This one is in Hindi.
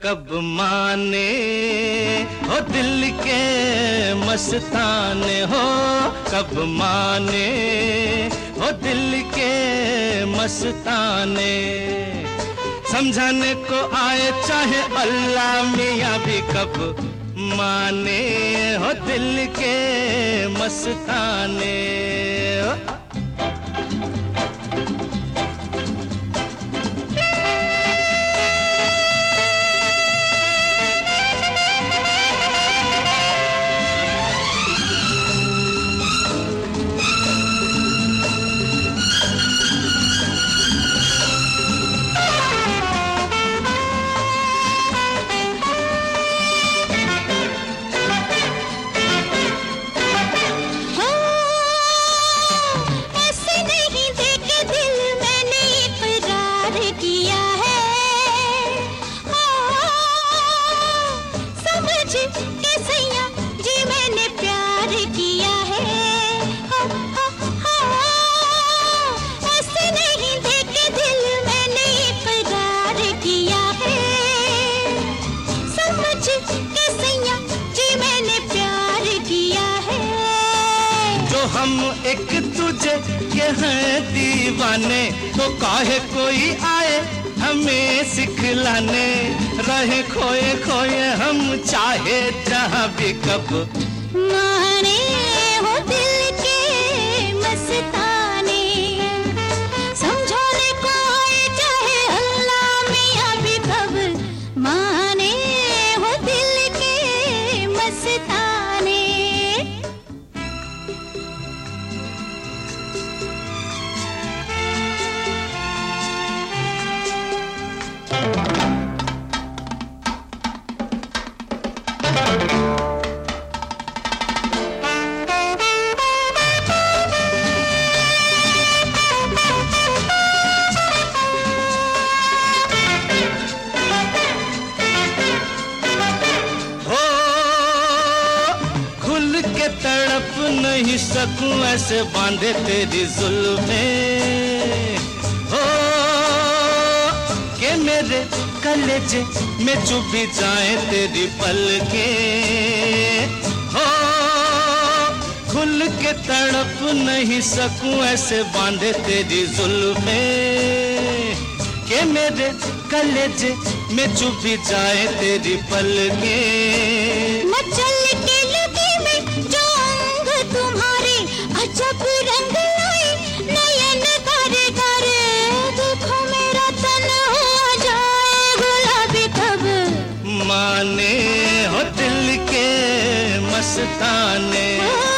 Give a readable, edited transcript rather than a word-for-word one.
कब माने हो दिल के मस्ताने हो, कब माने हो दिल के मस्ताने। समझाने को आए चाहे अल्लाह मियाँ भी, कब माने हो दिल के मस्ताने। हम एक तुझे के हैं दीवाने, तो काहे कोई आए हमें सिखलाने। रहे खोए खोए हम चाहे जहाँ भी, कब माने हो दिल के मस्ताने। समझाने को आए चाहे अल्लाह मियाँ भी, कब माने हो दिल के मस्ताने। तड़प नहीं सकूं ऐसे बांधे तेरी जुल्फें, हो के मेरे कलेजे में चुभी जाए तेरी पलकें। हो खुल के तड़प नहीं सकूं ऐसे बांधे तेरी जुल्फें, के मेरे कलेजे में चुभी जाए तेरी पलकें। जब रंग लाए नयन करे करे, देखो मेरा तन हो जाए गुलाबी, कब माने हो दिल के मस्ताने।